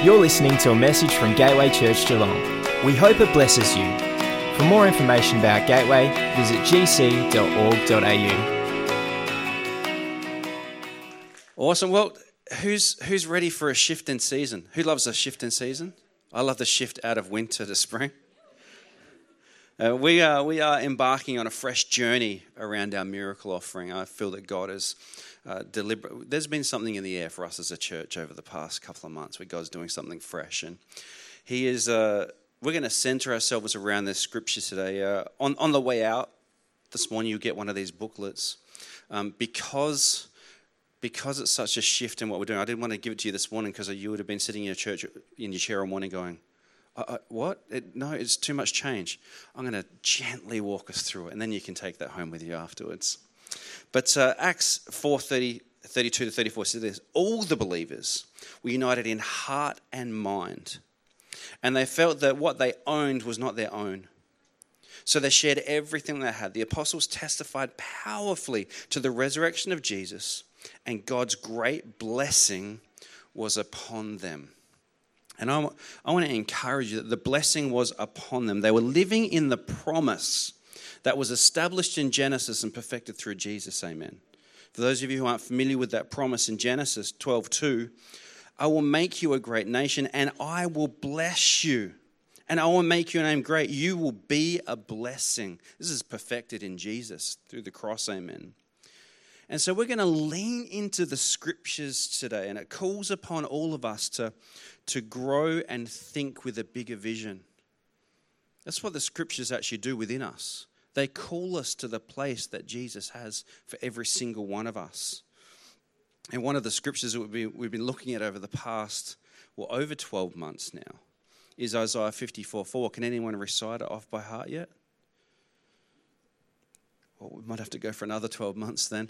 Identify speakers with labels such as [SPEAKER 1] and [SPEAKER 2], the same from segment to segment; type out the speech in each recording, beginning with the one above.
[SPEAKER 1] You're listening to a message from Gateway Church Geelong. We hope it blesses you. For more information about Gateway, visit gc.org.au.
[SPEAKER 2] Awesome. Well, who's ready for a shift in season? Who loves a shift in season? I love the shift out of winter to spring. We are embarking on a fresh journey around our miracle offering. I feel that God is deliberate. There's been something in the air for us as a church over the past couple of months where God's doing something fresh, and He is. We're going to center ourselves around this scripture today. On the way out this morning, you get one of these booklets because it's such a shift in what we're doing. I didn't want to give it to you this morning because you would have been sitting in your church in your chair all morning going, what? No, it's too much change. I'm going to gently walk us through it, and then you can take that home with you afterwards. But Acts 4:32 to 34 says this: all the believers were united in heart and mind, and they felt that what they owned was not their own. So they shared everything they had. The apostles testified powerfully to the resurrection of Jesus, and God's great blessing was upon them. And I want to encourage you that the blessing was upon them. They were living in the promise that was established in Genesis and perfected through Jesus. Amen. For those of you who aren't familiar with that promise in Genesis 12:2, I will make you a great nation and I will bless you. And I will make your name great. You will be a blessing. This is perfected in Jesus through the cross. Amen. And so we're going to lean into the scriptures today, and it calls upon all of us to grow and think with a bigger vision. That's what the scriptures actually do within us. They call us to the place that Jesus has for every single one of us. And one of the scriptures that we've been looking at over the past, over 12 months now, is Isaiah 54:4. Can anyone recite it off by heart yet? Well, we might have to go for another 12 months then.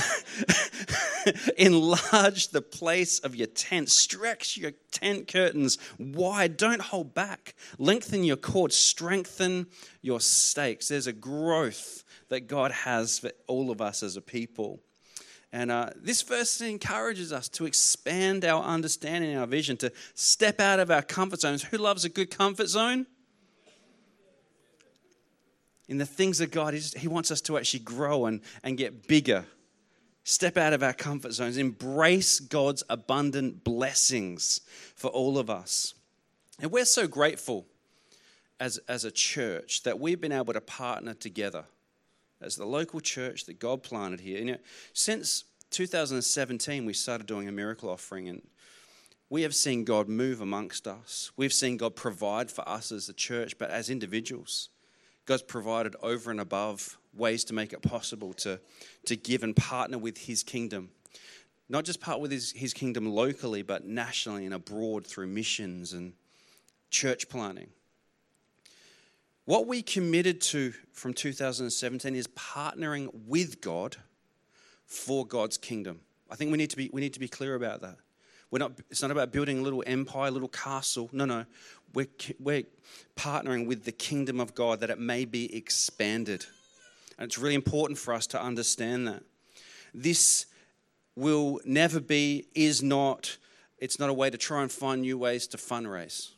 [SPEAKER 2] Enlarge the place of your tent. Stretch your tent curtains wide. Don't hold back. Lengthen your cords. Strengthen your stakes. There's a growth that God has for all of us as a people. And this verse encourages us to expand our understanding, our vision, to step out of our comfort zones. Who loves a good comfort zone? In the things of God, He wants us to actually grow and get bigger. Step out of our comfort zones. Embrace God's abundant blessings for all of us. And we're so grateful as a church that we've been able to partner together as the local church that God planted here. You know, since 2017, we started doing a miracle offering, and we have seen God move amongst us. We've seen God provide for us as a church, but as individuals, God's provided over and above ways to make it possible to give and partner with His kingdom. Not just partner with his kingdom locally, but nationally and abroad through missions and church planting. What we committed to from 2017 is partnering with God for God's kingdom. I think we need to be clear about that. It's not about building a little empire, a little castle. No. We're partnering with the kingdom of God that it may be expanded. And it's really important for us to understand that. This will never be, it's not a way to try and find new ways to fundraise.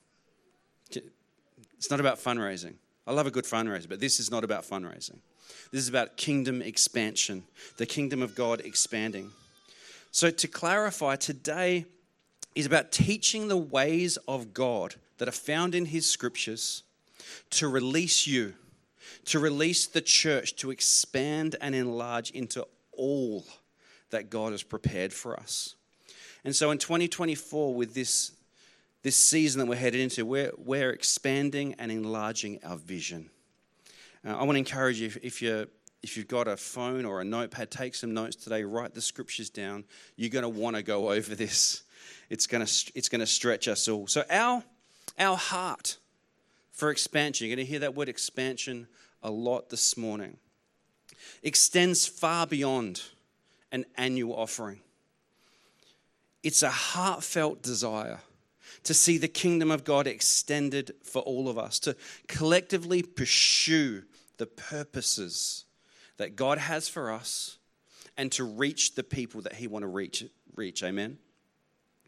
[SPEAKER 2] It's not about fundraising. I love a good fundraiser, but this is not about fundraising. This is about kingdom expansion, the kingdom of God expanding. So to clarify, today is about teaching the ways of God that are found in His scriptures to release you, to release the church, to expand and enlarge into all that God has prepared for us. And so in 2024, with this season that we're headed into, we're expanding and enlarging our vision. I want to encourage you, if you've got a phone or a notepad, take some notes today, write the scriptures down. You're going to want to go over this. It's going to stretch us all. So our heart for expansion, you're going to hear that word expansion a lot this morning, extends far beyond an annual offering. It's a heartfelt desire to see the kingdom of God extended for all of us, to collectively pursue the purposes that God has for us and to reach the people that He wants to reach. Amen.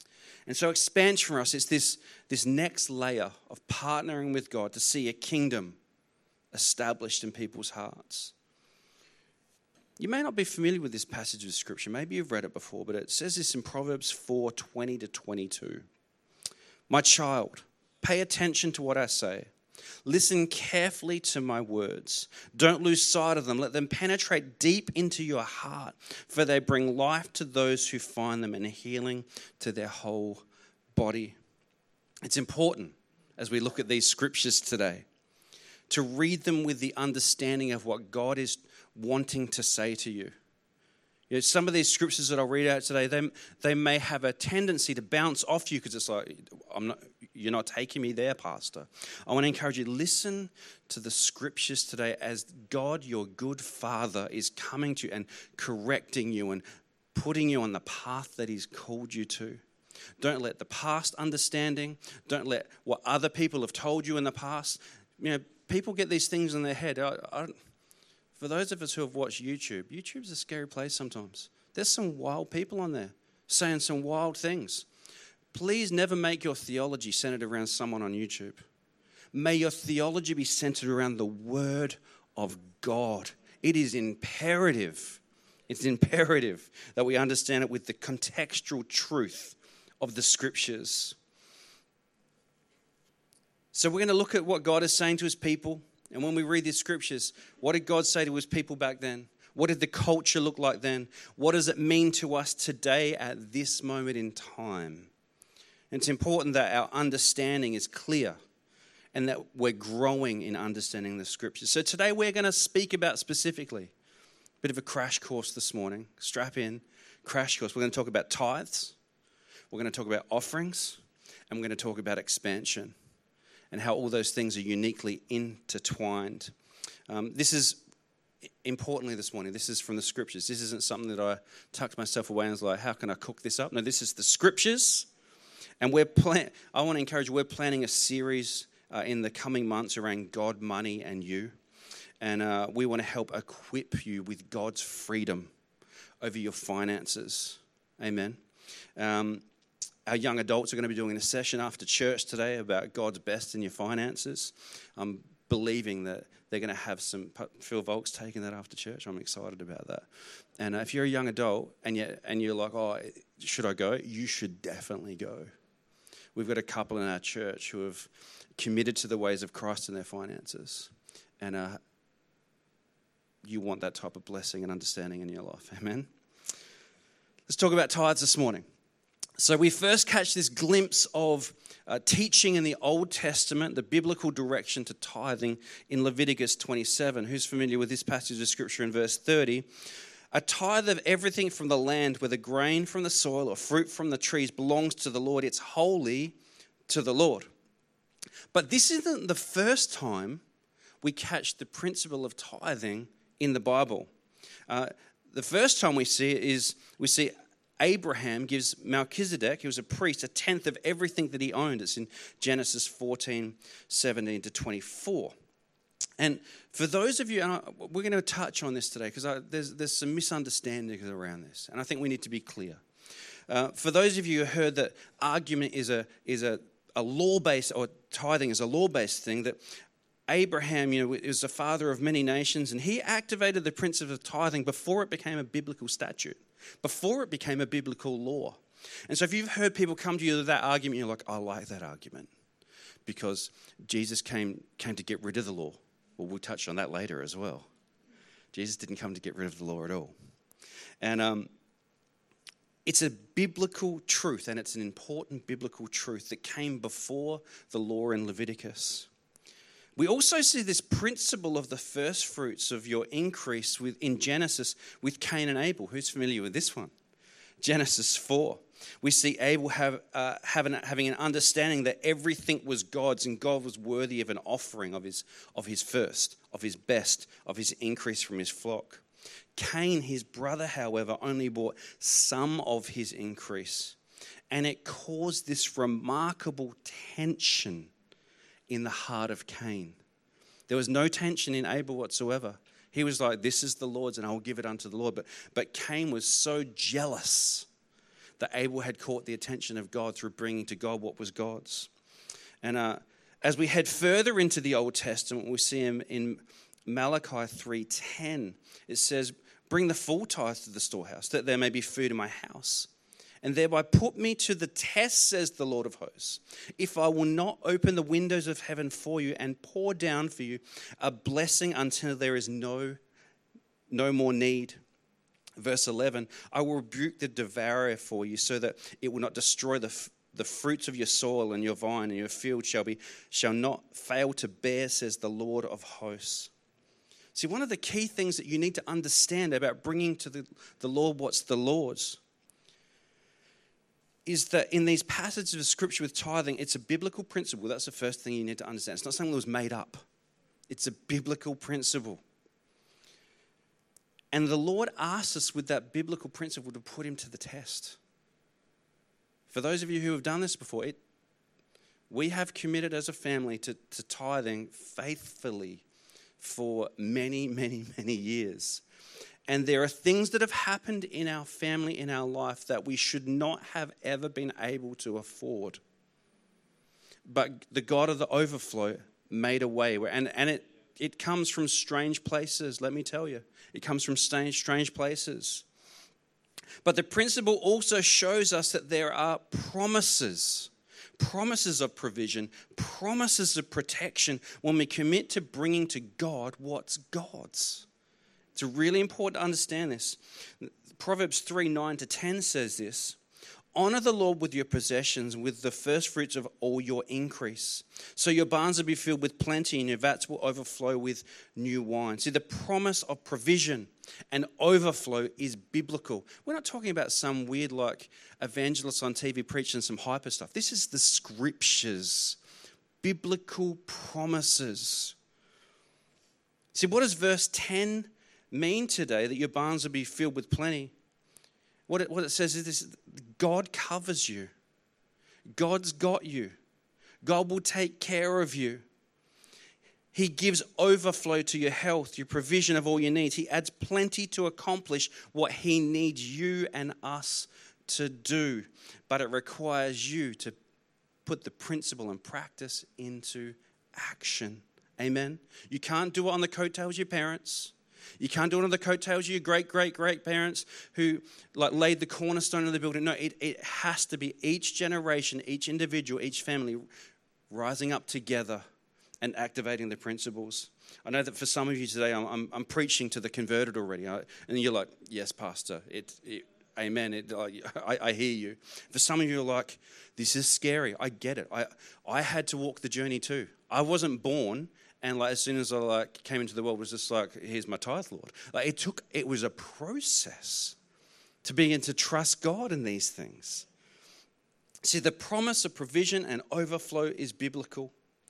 [SPEAKER 2] And so expansion for us is this next layer of partnering with God to see a kingdom established in people's hearts. You may not be familiar with this passage of Scripture. Maybe you've read it before, but it says this in Proverbs 4:20-22. My child, pay attention to what I say. Listen carefully to my words. Don't lose sight of them. Let them penetrate deep into your heart, for they bring life to those who find them and healing to their whole body. It's important as we look at these scriptures today to read them with the understanding of what God is wanting to say to you. You know, some of these scriptures that I'll read out today, they may have a tendency to bounce off you because it's like, you're not taking me there, Pastor. I want to encourage you, listen to the scriptures today as God, your good Father, is coming to you and correcting you and putting you on the path that He's called you to. Don't let the past understanding, don't let what other people have told you in the past. You know, people get these things in their head. For those of us who have watched YouTube's a scary place sometimes. There's some wild people on there saying some wild things. Please never make your theology centered around someone on YouTube. May your theology be centered around the Word of God. It is imperative. It's imperative that we understand it with the contextual truth of the Scriptures. So we're going to look at what God is saying to His people. And when we read these scriptures, what did God say to His people back then? What did the culture look like then? What does it mean to us today at this moment in time? And it's important that our understanding is clear and that we're growing in understanding the scriptures. So today we're going to speak about specifically, a bit of a crash course this morning. Strap in, crash course. We're going to talk about tithes. We're going to talk about offerings. And we're going to talk about expansion, and how all those things are uniquely intertwined. This is, importantly this morning, this is from the scriptures. This isn't something that I tucked myself away and was like, how can I cook this up? No, this is the scriptures. And I want to encourage you, we're planning a series in the coming months around God, money, and you. And we want to help equip you with God's freedom over your finances. Amen. Our young adults are going to be doing a session after church today about God's best in your finances. I'm believing that they're going to have Phil Volk's taking that after church. I'm excited about that. And if you're a young adult and you're like, oh, should I go? You should definitely go. We've got a couple in our church who have committed to the ways of Christ in their finances. And you want that type of blessing and understanding in your life. Amen? Let's talk about tithes this morning. So we first catch this glimpse of teaching in the Old Testament, the biblical direction to tithing in Leviticus 27. Who's familiar with this passage of Scripture in verse 30? A tithe of everything from the land, whether grain from the soil or fruit from the trees, belongs to the Lord. It's holy to the Lord. But this isn't the first time we catch the principle of tithing in the Bible. The first time we see it is we see Abraham gives Melchizedek, he was a priest, a tenth of everything that he owned. It's in Genesis 14:17-24. And for those of you, and we're going to touch on this today because there's some misunderstandings around this, and I think we need to be clear. For those of you who heard that argument is a law-based, or tithing is a law-based thing, that Abraham, is the father of many nations, and he activated the principle of tithing before it became a biblical statute, before it became a biblical law. And so if you've heard people come to you with that argument, you're like, I like that argument because Jesus came to get rid of the law. Well, we'll touch on that later as well. Jesus didn't come to get rid of the law at all. And it's a biblical truth, and it's an important biblical truth that came before the law in Leviticus. We also see this principle of the first fruits of your increase in Genesis with Cain and Abel. Who's familiar with this one? Genesis 4. We see Abel having an understanding that everything was God's, and God was worthy of an offering of his first, of his best, of his increase from his flock. Cain, his brother, however, only brought some of his increase, and it caused this remarkable tension in the heart of Cain. There was no tension in Abel whatsoever. He was like, this is the Lord's and I will give it unto the Lord. But Cain was so jealous that Abel had caught the attention of God through bringing to God what was God's. And as we head further into the Old Testament, we see him in Malachi 3:10. It says, "Bring the full tithe to the storehouse, that there may be food in my house. And thereby put me to the test, says the Lord of hosts, if I will not open the windows of heaven for you and pour down for you a blessing until there is no more need." Verse 11, "I will rebuke the devourer for you, so that it will not destroy the fruits of your soil, and your vine and your field shall not fail to bear, says the Lord of hosts." See, one of the key things that you need to understand about bringing to the Lord what's the Lord's is that in these passages of Scripture with tithing, it's a biblical principle. That's the first thing you need to understand. It's not something that was made up. It's a biblical principle. And the Lord asks us with that biblical principle to put him to the test. For those of you who have done this before, we have committed as a family to tithing faithfully for many, many, many years. And there are things that have happened in our family, in our life, that we should not have ever been able to afford. But the God of the overflow made a way. And it comes from strange places, let me tell you. It comes from strange places. But the principle also shows us that there are promises of provision, promises of protection when we commit to bringing to God what's God's. It's really important to understand this. Proverbs 3:9-10 says this, "Honor the Lord with your possessions, with the first fruits of all your increase. So your barns will be filled with plenty, and your vats will overflow with new wine." See, the promise of provision and overflow is biblical. We're not talking about some weird like evangelists on TV preaching some hyper stuff. This is the Scriptures, biblical promises. See, what does verse 10 mean today, that your barns will be filled with plenty? What it says is this: God covers you. God's got you. God will take care of you. He gives overflow to your health, your provision of all your needs. He adds plenty to accomplish what he needs you and us to do. But it requires you to put the principle and practice into action. Amen? You can't do it on the coattails of your parents. You can't do it on the coattails of your great-great-great-parents who laid the cornerstone of the building. No, it has to be each generation, each individual, each family rising up together and activating the principles. I know that for some of you today, I'm preaching to the converted already. And you're like, yes, Pastor, amen. I hear you. For some of you are like, this is scary. I get it. I had to walk the journey too. I wasn't born. And as soon as I came into the world, it was just like, here's my tithe, Lord. It was a process to begin to trust God in these things. See, the promise of provision and overflow is biblical.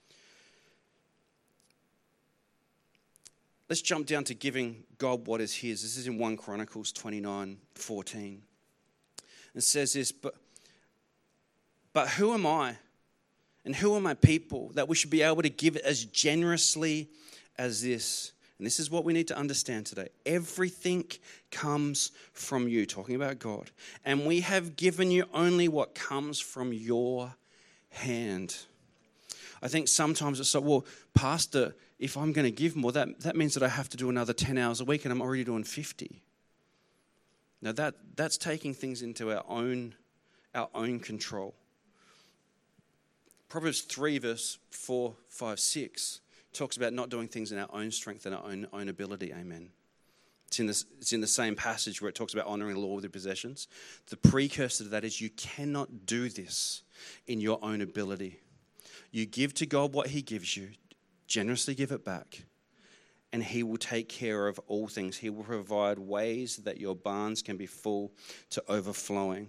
[SPEAKER 2] Let's jump down to giving God what is his. This is in 1 Chronicles 29:14. It says this, but who am I? And who are my people that we should be able to give as generously as this? And this is what we need to understand today. Everything comes from you, talking about God. And we have given you only what comes from your hand. I think sometimes it's like, well, Pastor, if I'm going to give more, that means that I have to do another 10 hours a week and I'm already doing 50. Now that's taking things into our own control. Proverbs 3 verse 4, 5, 6 talks about not doing things in our own strength and our own ability. Amen. It's in the same passage where it talks about honoring the Lord with your possessions. The precursor to that is you cannot do this in your own ability. You give to God what he gives you, generously give it back, and he will take care of all things. He will provide ways that your barns can be full to overflowing.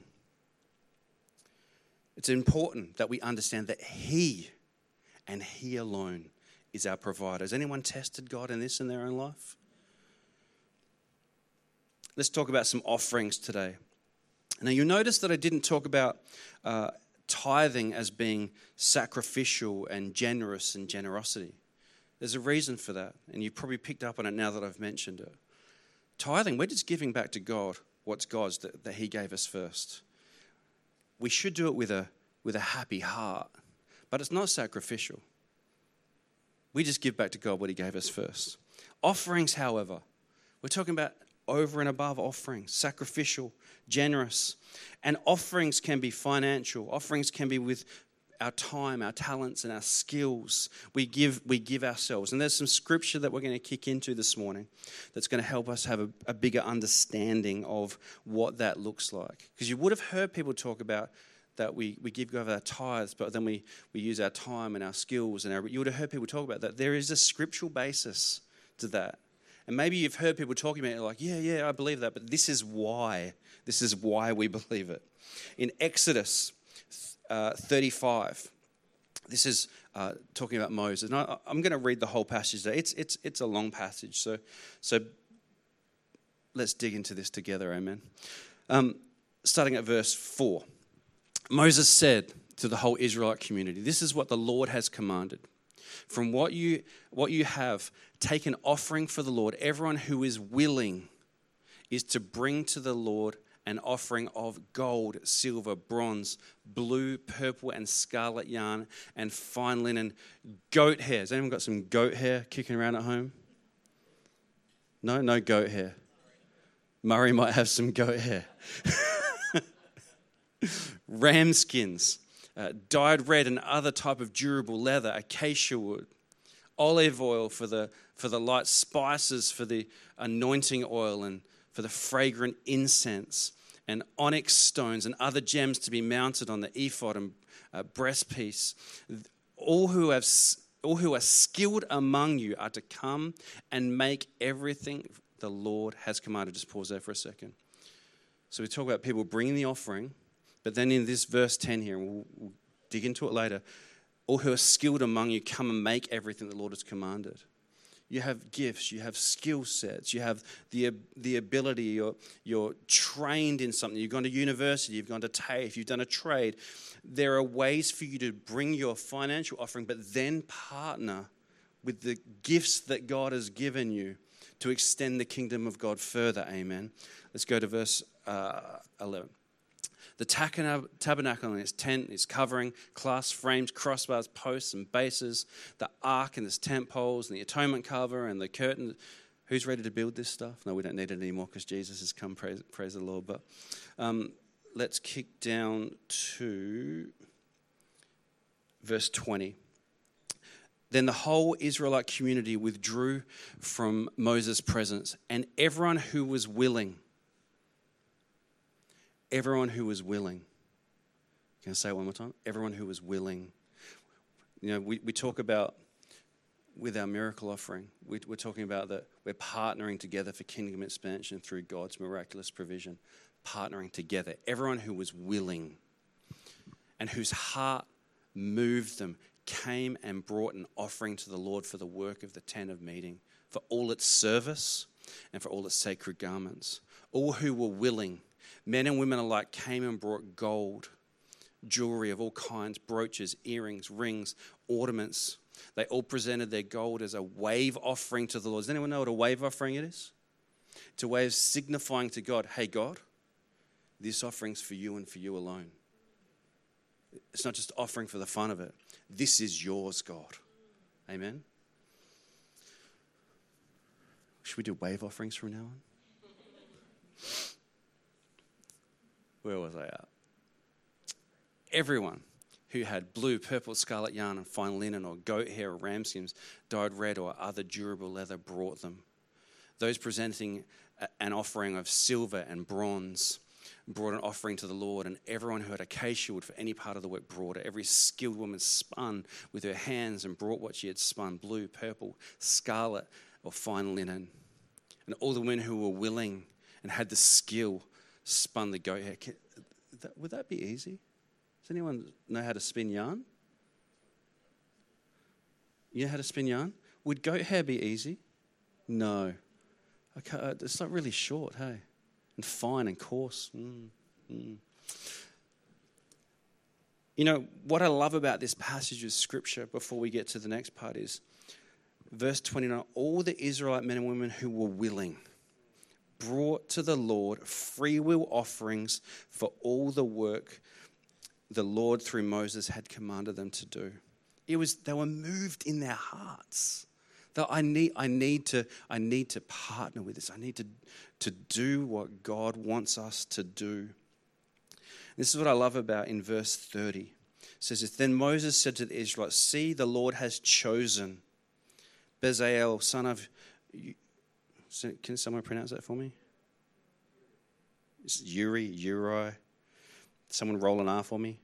[SPEAKER 2] It's important that we understand that he and he alone is our provider. Has anyone tested God in this in their own life? Let's talk about some offerings today. Now, you'll notice that I didn't talk about tithing as being sacrificial and generous and generosity. There's a reason for that, and you've probably picked up on it now that I've mentioned it. Tithing, we're just giving back to God what's God's that he gave us first. we should do it with a happy heart, but it's not sacrificial. We just give back to God what he gave us first. Offerings, however, we're talking about over and above offerings, sacrificial, generous. And offerings can be financial. Offerings can be with our time, our talents, and our skills. We give ourselves. And there's some scripture that we're going to kick into this morning that's going to help us have a bigger understanding of what that looks like. Because you would have heard people talk about that we give God our tithes, but then we use our time and our skills. And you would have heard people talk about that. There is a scriptural basis to that. And maybe you've heard people talking about it like, yeah, I believe that, but this is why. This is why we believe it. In Exodus 35, this is talking about Moses. And I'm going to read the whole passage there. It's a long passage, so let's dig into this together, amen. Starting at verse 4. Moses said to the whole Israelite community, "This is what the Lord has commanded. From what you have, take an offering for the Lord. Everyone who is willing is to bring to the Lord an offering of gold, silver, bronze, blue, purple, and scarlet yarn, and fine linen, goat hair." Has anyone got some goat hair kicking around at home? No goat hair. Murray might have some goat hair. Ram skins, dyed red and other type of durable leather, acacia wood, olive oil for the light, spices for the anointing oil and for the fragrant incense, and onyx stones and other gems to be mounted on the ephod and breastpiece. All who are skilled among you are to come and make everything the Lord has commanded. Just pause there for a second. So we talk about people bringing the offering, but then in this verse 10 here, and we'll dig into it later, all who are skilled among you come and make everything the Lord has commanded. You have gifts, you have skill sets, you have the ability, you're trained in something, you've gone to university, you've gone to TAFE, you've done a trade. There are ways for you to bring your financial offering, but then partner with the gifts that God has given you to extend the kingdom of God further, amen. Let's go to verse 11. The tabernacle and its tent, its covering, clasp frames, crossbars, posts and bases, the ark and its tent poles, and the atonement cover and the curtain. Who's ready to build this stuff? No, we don't need it anymore because Jesus has come, praise the Lord. But let's kick down to verse 20. Then the whole Israelite community withdrew from Moses' presence, and everyone who was willing. Everyone who was willing. Can I say it one more time? Everyone who was willing. You know, we talk about, with our miracle offering, we're talking about that we're partnering together for kingdom expansion through God's miraculous provision. Partnering together. Everyone who was willing and whose heart moved them came and brought an offering to the Lord for the work of the tent of meeting, for all its service and for all its sacred garments. All who were willing, men and women alike, came and brought gold, jewelry of all kinds, brooches, earrings, rings, ornaments. They all presented their gold as a wave offering to the Lord. Does anyone know what a wave offering it is? It's a way of signifying to God, hey God, this offering's for you and for you alone. It's not just offering for the fun of it. This is yours, God. Amen. Should we do wave offerings from now on? Where was I at? Everyone who had blue, purple, scarlet yarn and fine linen or goat hair or ram skins, dyed red or other durable leather brought them. Those presenting an offering of silver and bronze brought an offering to the Lord, and everyone who had acacia wood for any part of the work brought it. Every skilled woman spun with her hands and brought what she had spun, blue, purple, scarlet or fine linen. And all the women who were willing and had the skill spun the goat hair. Would that be easy? Does anyone know how to spin yarn? You know how to spin yarn? Would goat hair be easy? No. It's not really short, hey? And fine and coarse. You know, what I love about this passage of Scripture before we get to the next part is verse 29, all the Israelite men and women who were willing brought to the Lord free will offerings for all the work the Lord through Moses had commanded them to do. They were moved in their hearts. That I need to partner with this. I need to do what God wants us to do. This is what I love about in verse 30. It says, then Moses said to the Israelites, see, the Lord has chosen Bezalel, son of... Can someone pronounce that for me? It's Uri. Someone roll an R for me.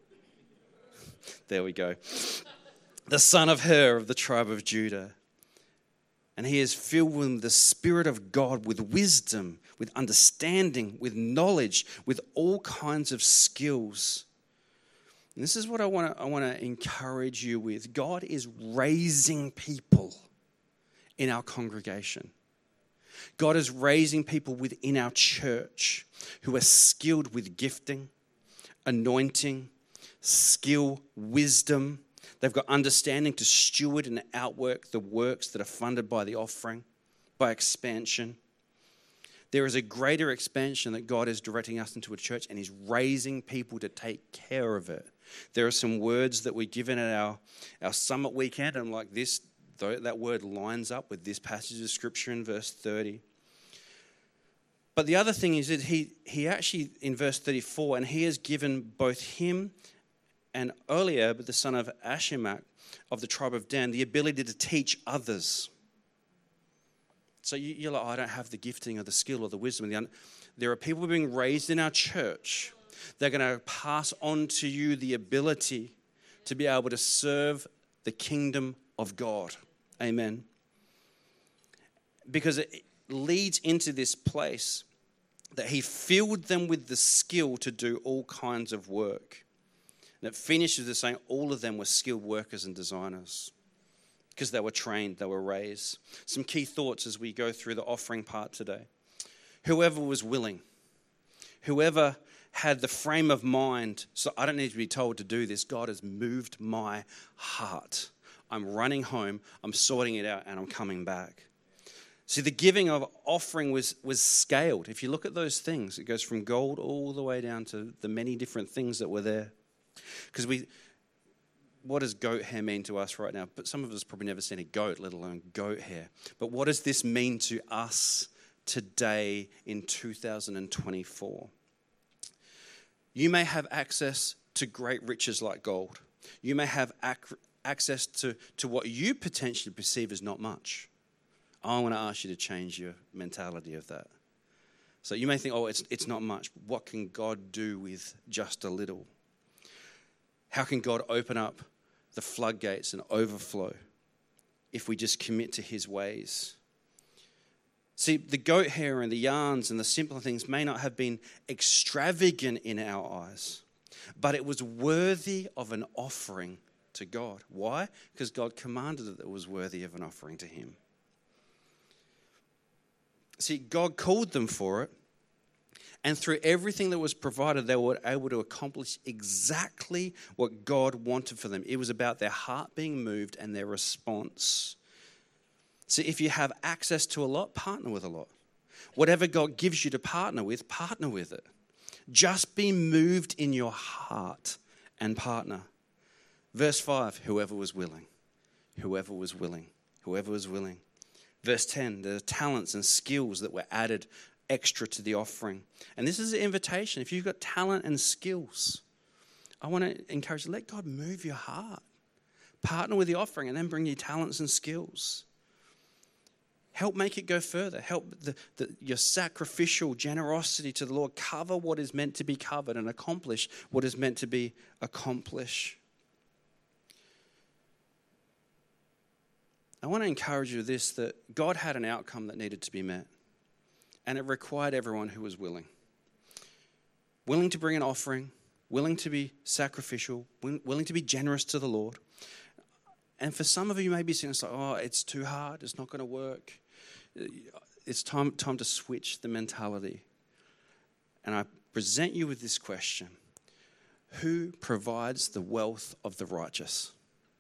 [SPEAKER 2] There we go. The son of Hur of the tribe of Judah. And he is filled with the Spirit of God, with wisdom, with understanding, with knowledge, with all kinds of skills. And this is what I want to encourage you with. God is raising people in our congregation. God is raising people within our church who are skilled with gifting, anointing, skill, wisdom. They've got understanding to steward and outwork the works that are funded by the offering, by expansion. There is a greater expansion that God is directing us into a church, and He's raising people to take care of it. There are some words that we're given at our summit weekend, and like this, that word lines up with this passage of Scripture in verse 30. But the other thing is that he actually, in verse 34, and He has given both him and Eliab, the son of Ashimach of the tribe of Dan, the ability to teach others. So you're like, I don't have the gifting or the skill or the wisdom. There are people being raised in our church. They're going to pass on to you the ability to be able to serve the kingdom of God. Amen. Because it leads into this place that He filled them with the skill to do all kinds of work. And it finishes with saying all of them were skilled workers and designers because they were trained, they were raised. Some key thoughts as we go through the offering part today. Whoever was willing, whoever had the frame of mind, so I don't need to be told to do this, God has moved my heart. I'm running home, I'm sorting it out, and I'm coming back. See, the giving of offering was scaled. If you look at those things, it goes from gold all the way down to the many different things that were there. Because what does goat hair mean to us right now? But some of us probably never seen a goat, let alone goat hair. But what does this mean to us today in 2024? You may have access to great riches like gold. You may have access to what you potentially perceive as not much. I want to ask you to change your mentality of that. So you may think, oh, it's not much. What can God do with just a little? How can God open up the floodgates and overflow if we just commit to His ways? See, the goat hair and the yarns and the simpler things may not have been extravagant in our eyes, but it was worthy of an offering to God. Why? Because God commanded that it was worthy of an offering to Him. See, God called them for it, and through everything that was provided, they were able to accomplish exactly what God wanted for them. It was about their heart being moved and their response. See, if you have access to a lot, partner with a lot. Whatever God gives you to partner with it. Just be moved in your heart and partner. Verse 5, whoever was willing. Whoever was willing. Whoever was willing. Verse 10, the talents and skills that were added extra to the offering. And this is an invitation. If you've got talent and skills, I want to encourage you, let God move your heart. Partner with the offering and then bring your talents and skills. Help make it go further. Help your sacrificial generosity to the Lord cover what is meant to be covered and accomplish what is meant to be accomplished. I want to encourage you this, that God had an outcome that needed to be met. And it required everyone who was willing. Willing to bring an offering, willing to be sacrificial, willing to be generous to the Lord. And for some of you, maybe it's like, oh, it's too hard, it's not going to work. It's time to switch the mentality. And I present you with this question. Who provides the wealth of the righteous?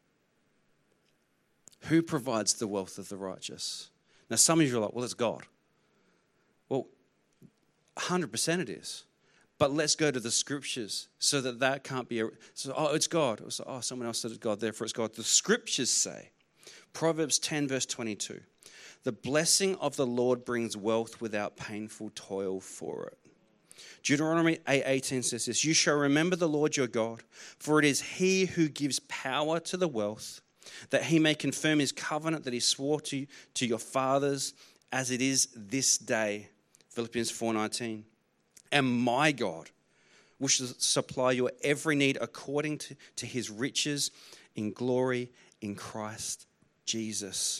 [SPEAKER 2] Who provides the wealth of the righteous? Now, some of you are like, well, it's God. Well, 100% it is. But let's go to the scriptures so that can't be it's God. Someone else said it's God, therefore it's God. The scriptures say, Proverbs 10 verse 22, the blessing of the Lord brings wealth without painful toil for it. Deuteronomy 8:18 says this, you shall remember the Lord your God, for it is he who gives power to the wealth, that he may confirm his covenant that he swore to your fathers as it is this day. Philippians 4:19. And my God will supply your every need according to his riches in glory in Christ Jesus.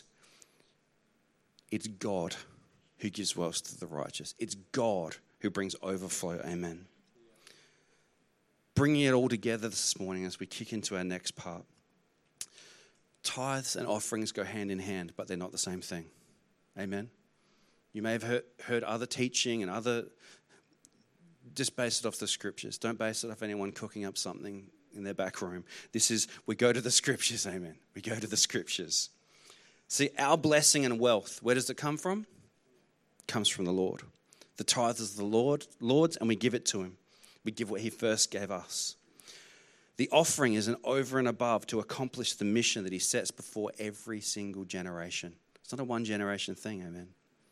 [SPEAKER 2] It's God who gives wealth to the righteous. It's God who brings overflow. Amen. Bringing it all together this morning as we kick into our next part. Tithes and offerings go hand in hand, but they're not the same thing. Amen. You may have heard other teaching and other... Just base it off the scriptures. Don't base it off anyone cooking up something in their back room. We go to the scriptures, amen. We go to the scriptures. See, our blessing and wealth, where does it come from? It comes from the Lord. The tithe is the Lord's, and we give it to him. We give what he first gave us. The offering is an over and above to accomplish the mission that he sets before every single generation. It's not a one generation thing, amen.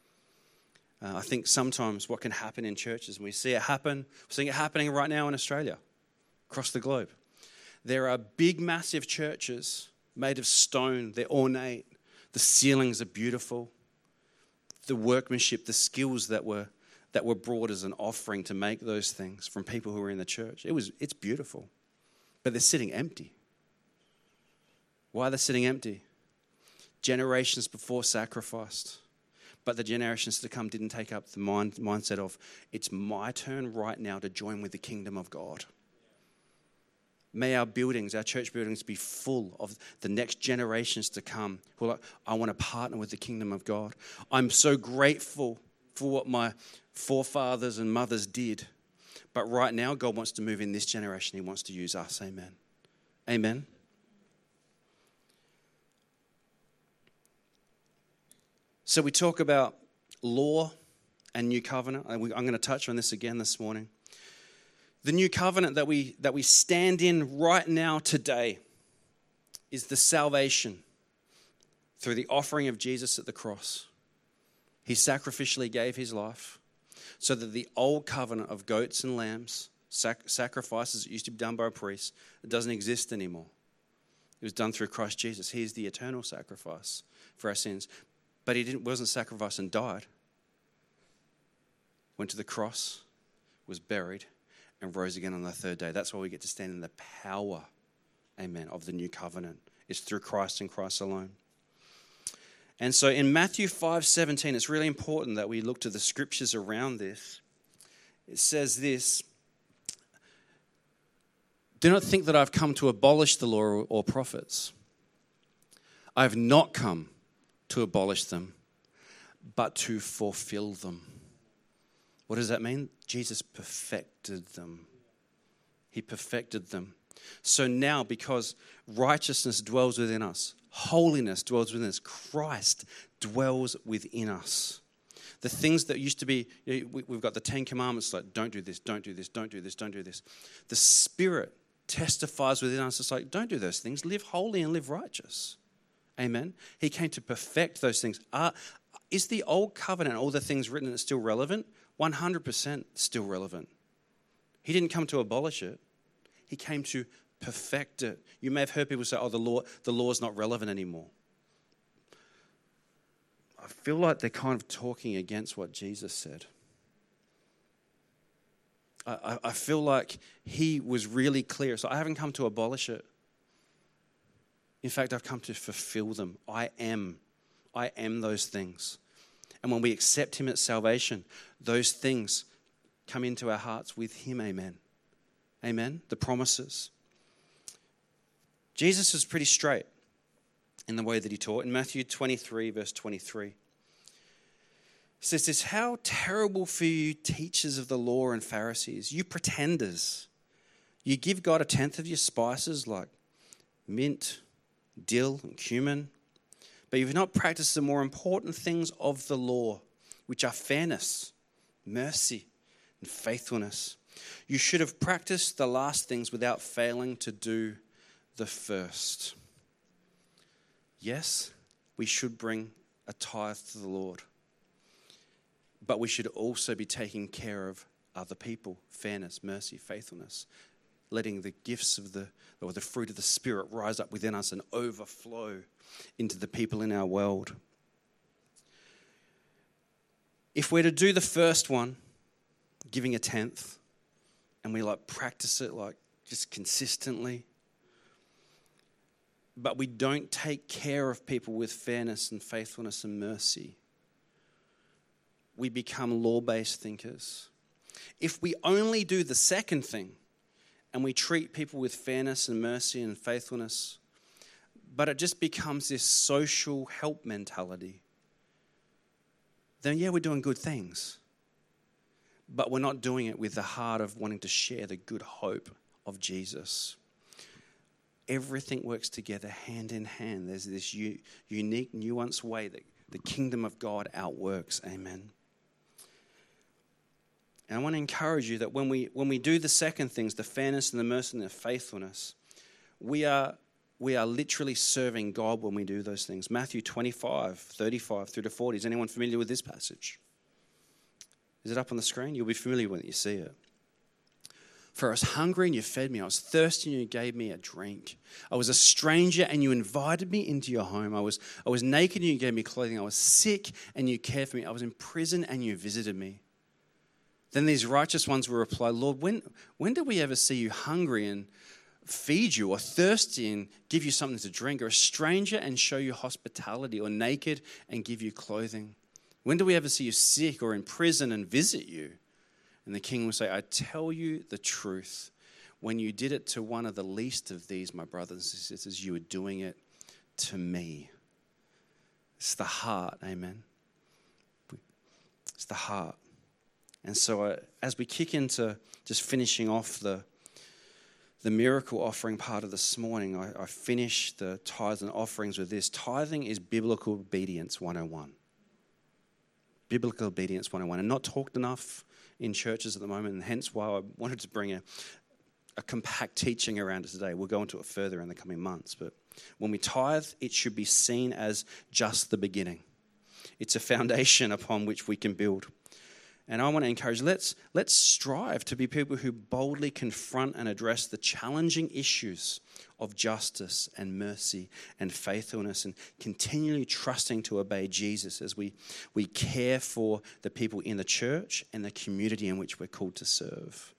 [SPEAKER 2] I think sometimes what can happen in churches, and we see it happen, we're seeing it happening right now in Australia, across the globe. There are big, massive churches made of stone. They're ornate. The ceilings are beautiful. The workmanship, the skills that were brought as an offering to make those things from people who were in the church. It's beautiful. But they're sitting empty. Why are they sitting empty? Generations before sacrificed. But the generations to come didn't take up the mindset of, it's my turn right now to join with the kingdom of God. May our church buildings be full of the next generations to come who are like, I want to partner with the kingdom of God. I'm so grateful for what my forefathers and mothers did. But right now, God wants to move in this generation. He wants to use us. Amen. Amen. So we talk about law and new covenant. I'm going to touch on this again this morning. The new covenant that we stand in right now today is the salvation through the offering of Jesus at the cross. He sacrificially gave his life so that the old covenant of goats and lambs, sacrifices that used to be done by a priest, it doesn't exist anymore. It was done through Christ Jesus. He is the eternal sacrifice for our sins. But he wasn't sacrificed and died. Went to the cross, was buried, and rose again on the third day. That's why we get to stand in the power, amen, of the new covenant. It's through Christ and Christ alone. And so in Matthew 5:17, it's really important that we look to the scriptures around this. It says this, do not think that I've come to abolish the law or prophets. I have not come to abolish them, but to fulfill them. What does that mean? Jesus perfected them. He perfected them. So now, because righteousness dwells within us, holiness dwells within us, Christ dwells within us. The things that used to be, we've got the 10 Commandments, like don't do this, don't do this, don't do this, don't do this. The Spirit testifies within us. It's like, don't do those things. Live holy and live righteous. Amen. He came to perfect those things. Is the old covenant, all the things written in it, still relevant? 100% still relevant. He didn't come to abolish it. He came to perfect it. You may have heard people say, the law is not relevant anymore. I feel like they're kind of talking against what Jesus said. I feel like he was really clear. So I haven't come to abolish it. In fact, I've come to fulfill them. I am those things. And when we accept him at salvation, those things come into our hearts with him. Amen. Amen. The promises. Jesus is pretty straight in the way that he taught. In Matthew 23, verse 23, it says this, how terrible for you, teachers of the law and Pharisees, you pretenders. You give God 1/10 of your spices like mint, dill, and cumin, but you've not practiced the more important things of the law, which are fairness, mercy, and faithfulness. You should have practiced the last things without failing to do the first. Yes, we should bring a tithe to the Lord, but we should also be taking care of other people, fairness, mercy, faithfulness, letting the gifts of the fruit of the Spirit rise up within us and overflow into the people in our world. If we're to do the first one, giving a tenth, and we practice it just consistently, but we don't take care of people with fairness and faithfulness and mercy, we become law-based thinkers. If we only do the second thing and we treat people with fairness and mercy and faithfulness, but it just becomes this social help mentality, then yeah, we're doing good things, but we're not doing it with the heart of wanting to share the good hope of Jesus. Everything works together hand in hand. There's this unique, nuanced way that the kingdom of God outworks. Amen. And I want to encourage you that when we do the second things, the fairness and the mercy and the faithfulness, we are literally serving God when we do those things. Matthew 25, 35 through to 40. Is anyone familiar with this passage? Is it up on the screen? You'll be familiar when you see it. For I was hungry and you fed me. I was thirsty and you gave me a drink. I was a stranger and you invited me into your home. I was naked and you gave me clothing. I was sick and you cared for me. I was in prison and you visited me. Then these righteous ones will reply, Lord, when did we ever see you hungry and feed you, or thirsty and give you something to drink, or a stranger and show you hospitality, or naked and give you clothing? When do we ever see you sick or in prison and visit you? And the king will say, I tell you the truth. When you did it to one of the least of these, my brothers and sisters, you were doing it to me. It's the heart, amen. It's the heart. And so as we kick into just finishing off the miracle offering part of this morning, I finish the tithes and offerings with this. Tithing is biblical obedience 101. Biblical obedience 101. And not talked enough in churches at the moment, and hence why I wanted to bring a compact teaching around it today. We'll go into it further in the coming months. But when we tithe, it should be seen as just the beginning. It's a foundation upon which we can build. And I want to encourage, let's strive to be people who boldly confront and address the challenging issues of justice and mercy and faithfulness, and continually trusting to obey Jesus as we care for the people in the church and the community in which we're called to serve.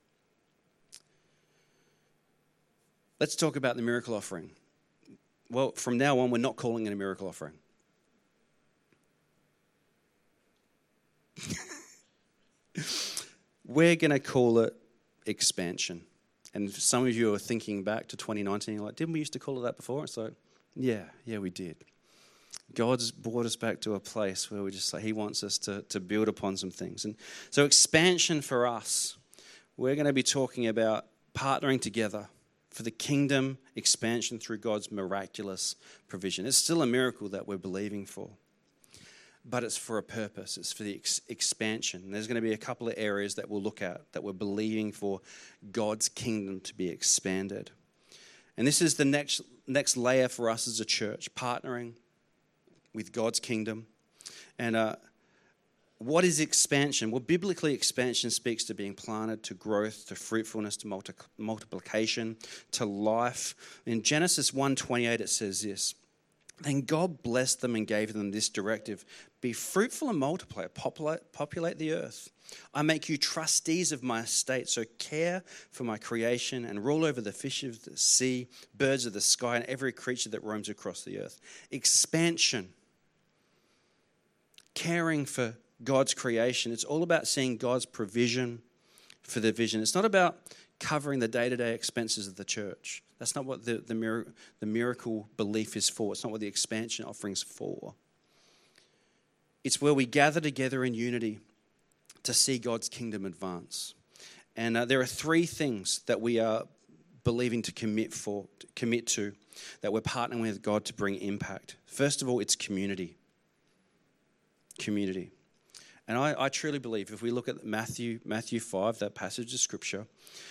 [SPEAKER 2] Let's talk about the miracle offering. Well, from now on, we're not calling it a miracle offering. We're going to call it expansion. And some of you are thinking back to 2019, you're like, didn't we used to call it that before? It's like, yeah, we did. God's brought us back to a place where we just like, he wants us to build upon some things. And so expansion for us, we're going to be talking about partnering together for the kingdom expansion through God's miraculous provision. It's still a miracle that we're believing for, but it's for a purpose. It's for the expansion. There's going to be a couple of areas that we'll look at that we're believing for God's kingdom to be expanded. And this is the next layer for us as a church, partnering with God's kingdom. And what is expansion? Well, biblically, expansion speaks to being planted, to growth, to fruitfulness, to multiplication, to life. In Genesis 1:28, it says this: Then God blessed them and gave them this directive: be fruitful and multiply, populate the earth. I make you trustees of my estate, so care for my creation and rule over the fish of the sea, birds of the sky, and every creature that roams across the earth. Expansion, caring for God's creation. It's all about seeing God's provision for the vision. It's not about covering the day-to-day expenses of the church. That's not what the miracle belief is for. It's not what the expansion offering is for. It's where we gather together in unity to see God's kingdom advance. And there are three things that we are believing to commit to, that we're partnering with God to bring impact. First of all, it's community. Community. And I truly believe if we look at Matthew 5, that passage of Scripture,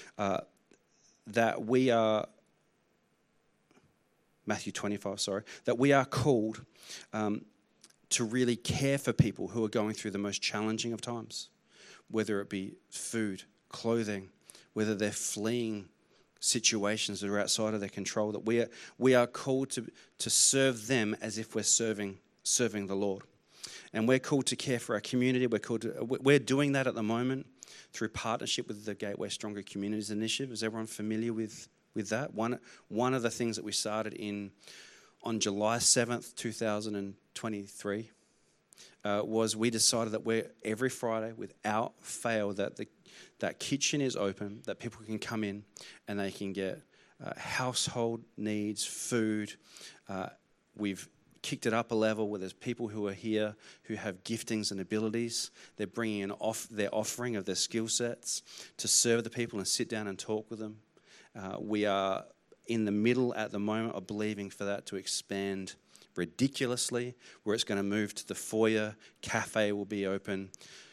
[SPEAKER 2] that we are, Matthew 25, sorry, that we are called to really care for people who are going through the most challenging of times, whether it be food, clothing, whether they're fleeing situations that are outside of their control, that we are called to serve them as if we're serving the Lord. And we're called to care for our community. We're doing that at the moment through partnership with the Gateway Stronger Communities Initiative. Is everyone familiar with that? One of the things that we started on July 7th, 2023, was we decided that every Friday, without fail, that kitchen is open, that people can come in and they can get household needs, food. We've kicked it up a level where there's people who are here who have giftings and abilities. They're bringing in their offering of their skill sets to serve the people and sit down and talk with them. We are in the middle at the moment of believing for that to expand ridiculously, where it's going to move to the foyer, cafe will be open.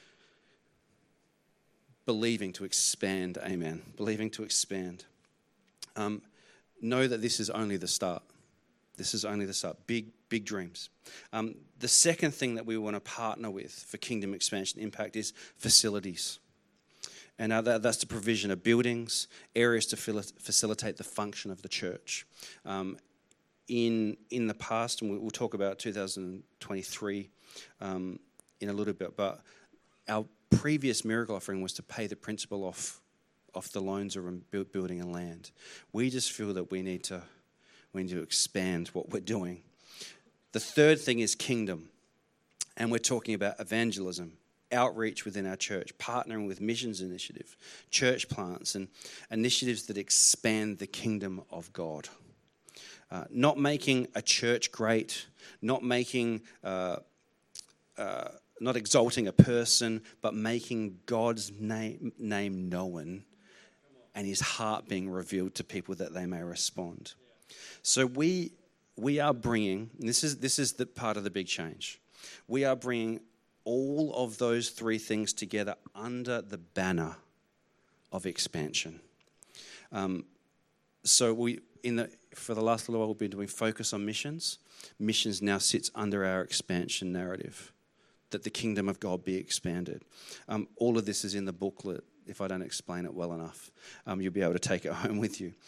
[SPEAKER 2] Believing to expand, amen. Believing to expand. Know that this is only the start. This is only the start. Big dreams. The second thing that we want to partner with for Kingdom Expansion Impact is facilities. And that's the provision of buildings, areas to facilitate the function of the church. In the past, and we'll talk about 2023 in a little bit, but our previous miracle offering was to pay the principal off the loans around building and land. We just feel that we need to expand what we're doing. The third thing is kingdom, and we're talking about evangelism, outreach within our church, partnering with missions initiative, church plants, and initiatives that expand the kingdom of God. Not making a church great, not exalting a person, but making God's name known and his heart being revealed to people that they may respond. So we are bringing, and this is the part of the big change, we are bringing all of those three things together under the banner of expansion. For the last little while, we've been doing focus on missions. Missions now sits under our expansion narrative, that the kingdom of God be expanded. All of this is in the booklet. If I don't explain it well enough, you'll be able to take it home with you.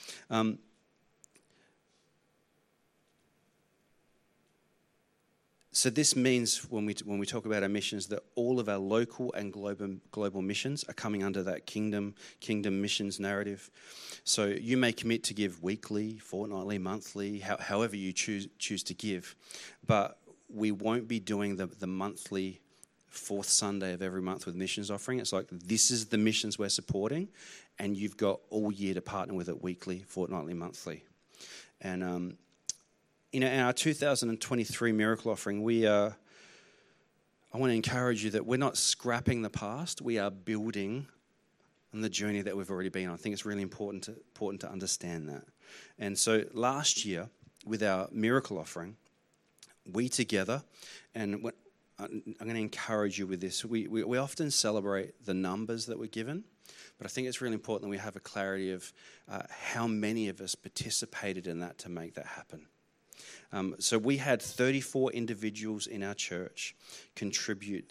[SPEAKER 2] So this means when we talk about our missions that all of our local and global missions are coming under that kingdom missions narrative. So you may commit to give weekly, fortnightly, monthly, however you choose to give, but we won't be doing the monthly fourth Sunday of every month with missions offering. It's like, this is the missions we're supporting, and you've got all year to partner with it weekly, fortnightly, monthly. And in our 2023 miracle offering, I want to encourage you that we're not scrapping the past. We are building on the journey that we've already been on. I think it's really important to understand that. And so last year, with our miracle offering, we together, and I'm going to encourage you with this. We often celebrate the numbers that we're given, but I think it's really important that we have a clarity of how many of us participated in that to make that happen. So we had 34 individuals in our church contribute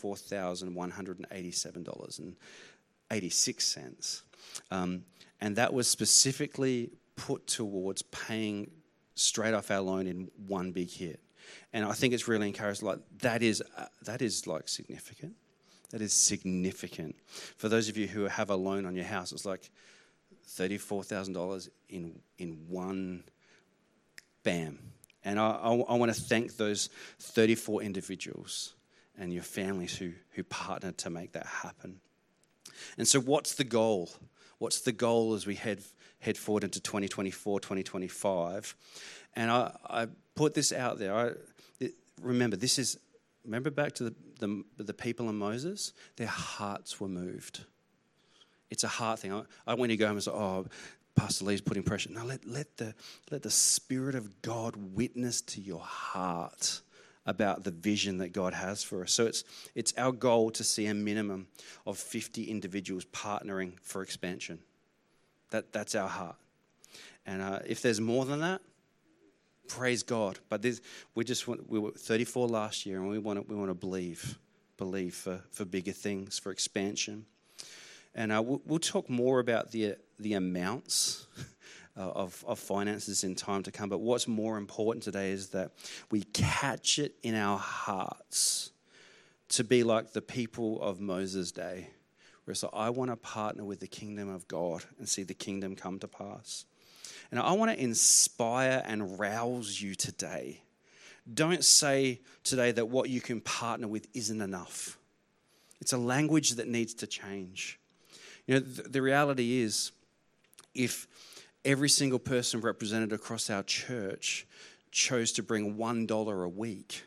[SPEAKER 2] $34,187.86. And that was specifically put towards paying straight off our loan in one big hit. And I think it's really encouraged. Like that is like significant. That is significant. For those of you who have a loan on your house, it's like $34,000 in one bam. And I want to thank those 34 individuals and your families who partnered to make that happen. And so what's the goal? What's the goal as we head forward into 2024, 2025? And I put this out there. Remember back to the people in Moses? Their hearts were moved. It's a heart thing. I when you go home and say, oh, Pastor Lee's putting pressure. No, let the Spirit of God witness to your heart about the vision that God has for us. So it's our goal to see a minimum of 50 individuals partnering for expansion. That's our heart. And if there's more than that, praise God. But we were 34 last year, and we want to believe for bigger things, for expansion. And we'll talk more about the amounts of finances in time to come. But what's more important today is that we catch it in our hearts to be like the people of Moses' day, where it's like, I want to partner with the kingdom of God and see the kingdom come to pass. And I want to inspire and rouse you today. Don't say today that what you can partner with isn't enough. It's a language that needs to change. You know, the reality is, if every single person represented across our church chose to bring $1 a week,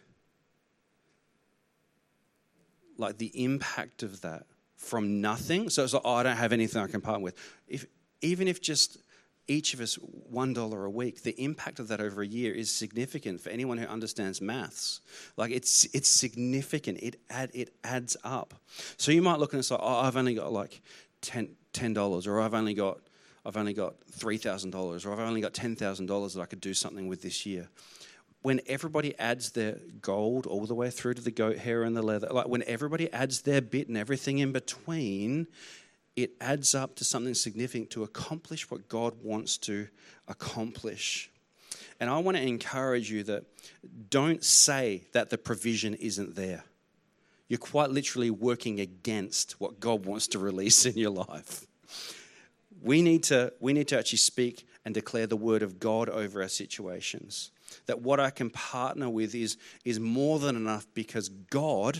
[SPEAKER 2] like the impact of that from nothing. So it's like, I don't have anything I can partner with. Even if just each of us $1 a week, the impact of that over a year is significant for anyone who understands maths. Like it's significant. It adds up. So you might look and it's like, I've only got like $10, or I've only got $3,000, or I've only got $10,000 that I could do something with this year. When everybody adds their gold all the way through to the goat hair and the leather, like when everybody adds their bit and everything in between, it adds up to something significant to accomplish what God wants to accomplish. And I want to encourage you that don't say that the provision isn't there. You're quite literally working against what God wants to release in your life. We need to actually speak and declare the word of God over our situations. That what I can partner with is more than enough, because God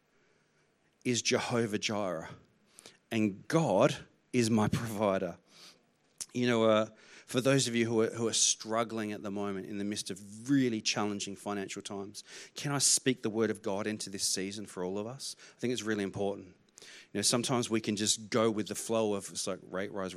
[SPEAKER 2] is Jehovah Jireh. And God is my provider. You know, for those of you who are struggling at the moment in the midst of really challenging financial times, can I speak the word of God into this season for all of us? I think it's really important. You know, sometimes we can just go with the flow of, it's like rate rise.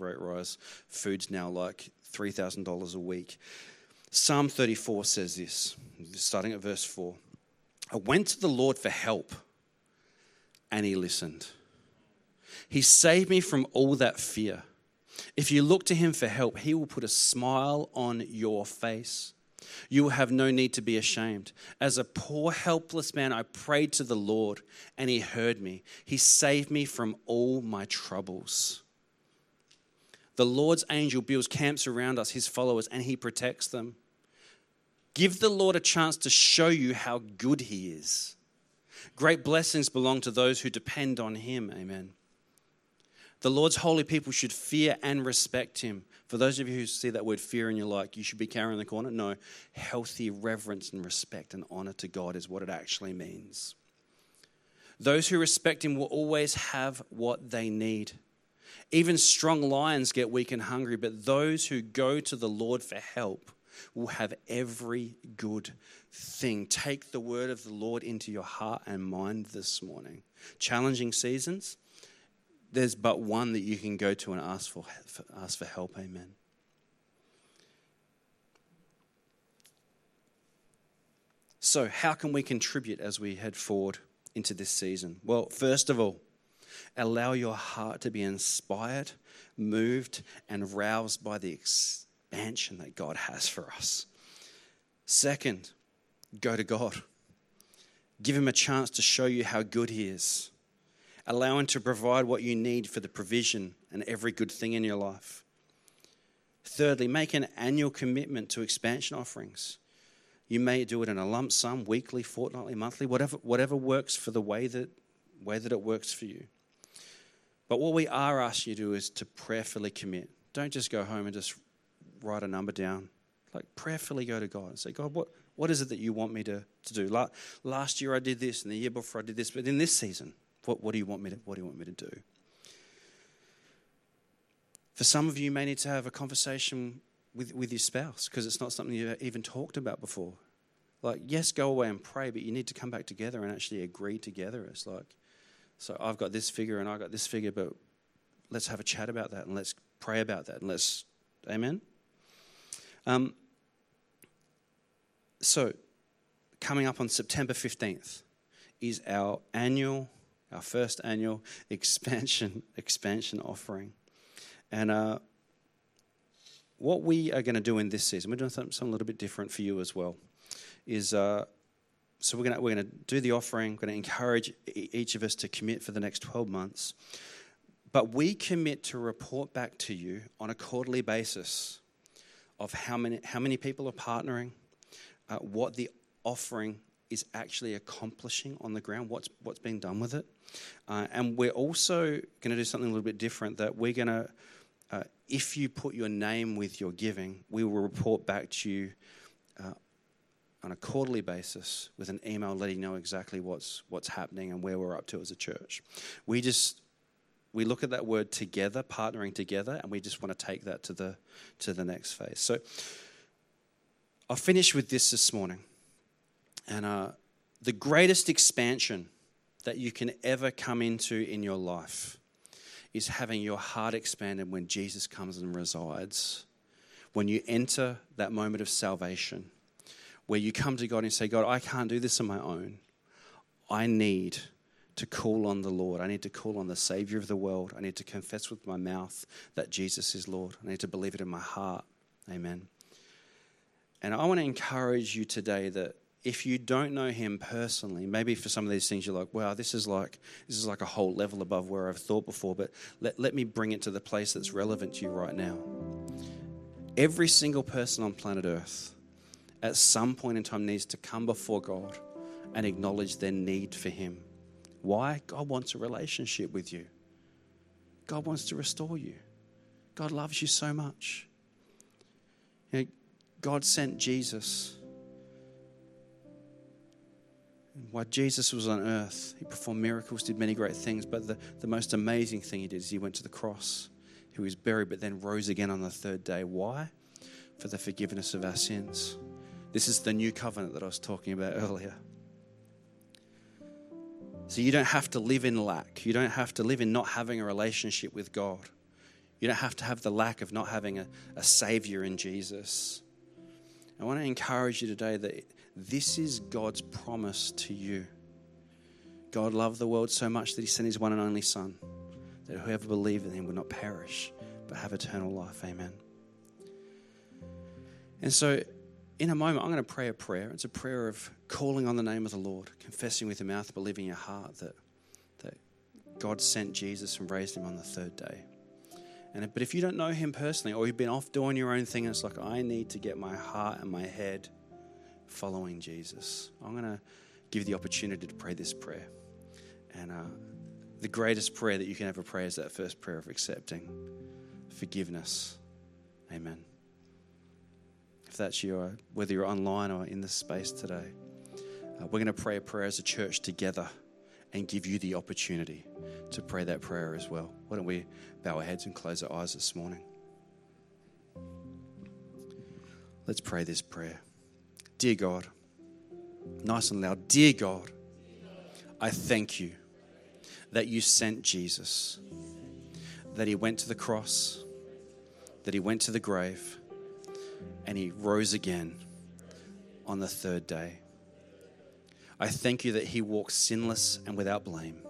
[SPEAKER 2] Food's now like $3,000 a week. Psalm 34 says this, starting at verse 4. I went to the Lord for help, and he listened. He saved me from all that fear. If you look to him for help, he will put a smile on your face. You will have no need to be ashamed. As a poor, helpless man, I prayed to the Lord, and he heard me. He saved me from all my troubles. The Lord's angel builds camps around us, his followers, and he protects them. Give the Lord a chance to show you how good he is. Great blessings belong to those who depend on him. Amen. The Lord's holy people should fear and respect him. For those of you who see that word fear and you're like, you should be carrying the corner. No, healthy reverence and respect and honor to God is what it actually means. Those who respect him will always have what they need. Even strong lions get weak and hungry, but those who go to the Lord for help will have every good thing. Take the word of the Lord into your heart and mind this morning. Challenging seasons, there's but one that you can go to and ask for help. Amen. So how can we contribute as we head forward into this season? Well, first of all, allow your heart to be inspired, moved, and roused by the expansion that God has for us. Second, go to God. Give him a chance to show you how good he is. Allow him to provide what you need for the provision and every good thing in your life. Thirdly, make an annual commitment to expansion offerings. You may do it in a lump sum, weekly, fortnightly, monthly, whatever works for the way that it works for you. But what we are asking you to do is to prayerfully commit. Don't just go home and just write a number down. Like, prayerfully go to God and say, God, what is it that you want me to do? Last year I did this, and the year before I did this, but in this season, what do you want me to do? For some of you, you may need to have a conversation with your spouse, because it's not something you've even talked about before. Like, yes, go away and pray, but you need to come back together and actually agree together. It's like, so I've got this figure and I've got this figure, but let's have a chat about that and let's pray about that and let's, amen? So, coming up on September 15th is our first annual expansion offering. And what we are going to do in this season, we're doing something a little bit different for you as well, is so we're going to do the offering. We're going to encourage each of us to commit for the next 12 months. But we commit to report back to you on a quarterly basis of how many people are partnering, what the offering is actually accomplishing on the ground, what's being done with it. And we're also going to do something a little bit different, that we're going to, if you put your name with your giving, we will report back to you on a quarterly basis with an email letting you know exactly what's happening and where we're up to as a church. We look at that word together, partnering together, and we just want to take that to the next phase. So I'll finish with this morning. And the greatest expansion that you can ever come into in your life is having your heart expanded when Jesus comes and resides. When you enter that moment of salvation, where you come to God and say, God, I can't do this on my own. I need to call on the Lord. I need to call on the Savior of the world. I need to confess with my mouth that Jesus is Lord. I need to believe it in my heart. Amen. And I want to encourage you today that if you don't know him personally, maybe for some of these things you're like, wow, this is like a whole level above where I've thought before, but let me bring it to the place that's relevant to you right now. Every single person on planet Earth at some point in time needs to come before God and acknowledge their need for him. Why? God wants a relationship with you. God wants to restore you. God loves you so much. You know, God sent Jesus. While Jesus was on earth, he performed miracles, did many great things, but the most amazing thing he did is he went to the cross. He was buried, but then rose again on the third day. Why? For the forgiveness of our sins. This is the new covenant that I was talking about earlier. So you don't have to live in lack. You don't have to live in not having a relationship with God. You don't have to have the lack of not having a Savior in Jesus. I want to encourage you today that this is God's promise to you. God loved the world so much that he sent his one and only Son, that whoever believed in him would not perish, but have eternal life. Amen. And so in a moment, I'm going to pray a prayer. It's a prayer of calling on the name of the Lord, confessing with your mouth, believing in your heart that God sent Jesus and raised him on the third day. But if you don't know him personally, or you've been off doing your own thing, and it's like, I need to get my heart and my head following Jesus, I'm going to give you the opportunity to pray this prayer. And the greatest prayer that you can ever pray is that first prayer of accepting forgiveness. Amen. If that's you, whether you're online or in this space today, we're going to pray a prayer as a church together and give you the opportunity to pray that prayer as well. Why don't we bow our heads and close our eyes this morning? Let's pray this prayer. Dear God, nice and loud, dear God, I thank you that you sent Jesus, that he went to the cross, that he went to the grave, and he rose again on the third day. I thank you that he walked sinless and without blame.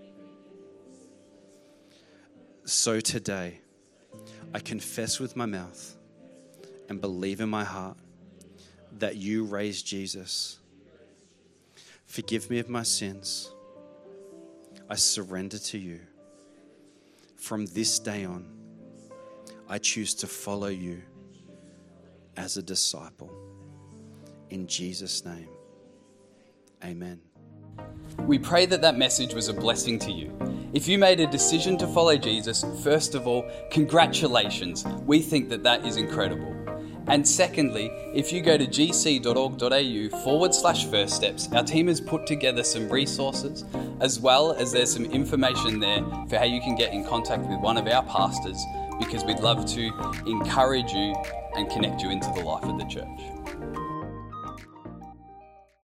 [SPEAKER 2] So today, I confess with my mouth and believe in my heart that you raised Jesus. Forgive me of my sins. I surrender to you. From this day on, I choose to follow you as a disciple. In Jesus' name, amen.
[SPEAKER 3] We pray that message was a blessing to you. If you made a decision to follow Jesus, first of all, congratulations. We think that is incredible. And secondly, if you go to gc.org.au/first steps, our team has put together some resources, as well as there's some information there for how you can get in contact with one of our pastors, because we'd love to encourage you and connect you into the life of the church.